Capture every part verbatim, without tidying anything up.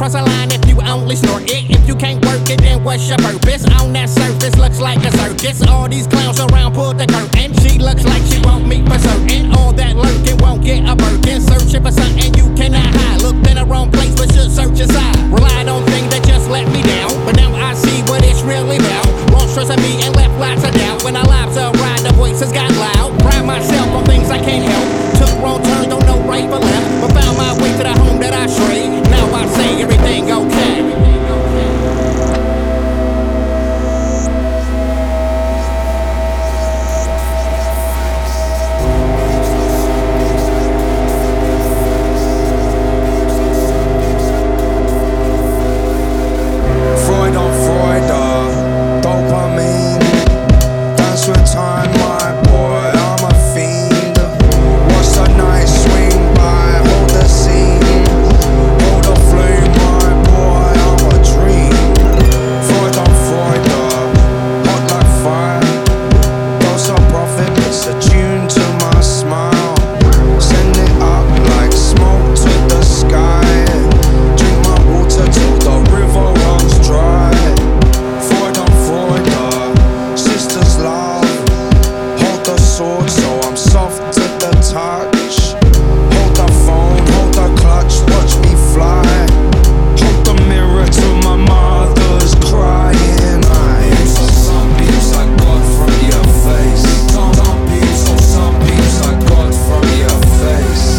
cross a line if you only snort it. If you can't work it, then what's your purpose? On that surface, looks like a circus. All these clowns around pull the curtain. She looks like she want me for certain. All that lurking won't get a Birkin. Searching for something you cannot hide. Looked in the wrong place, but should search inside. Relied on things that just let me down, but now I see what it's really about. Wrong stressing me and left lots of doubt. When our lives are right, the voices got loud. Pride myself on things I can't help. Took wrong turns, don't know right for left, but found my way to the home that I strayed. Now I say everything okay. So I'm soft to the touch. Hold the phone, hold the clutch, watch me fly. Hold the mirror to my mother's crying eyes. Some beats I got from your face. Some beats, oh some beats I got from your face.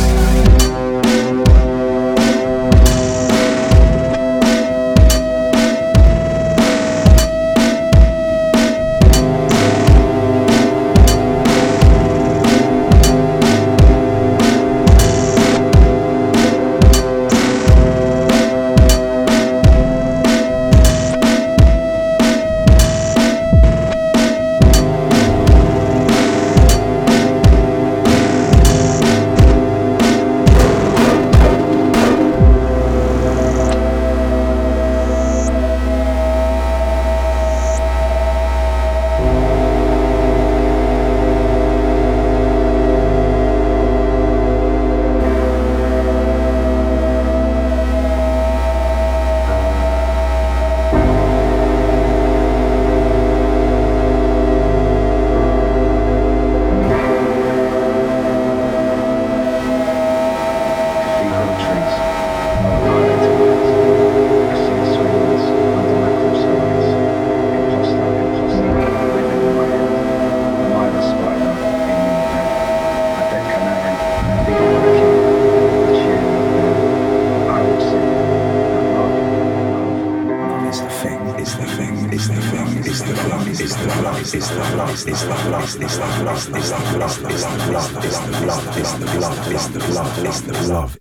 It's the thing, it's the thing, it's the love, it's the love, it's the love, it's the love, it's the love, it's the love, it's the love, it's the love, it's the love, it's the love, it's the love, it's the love, it's the love.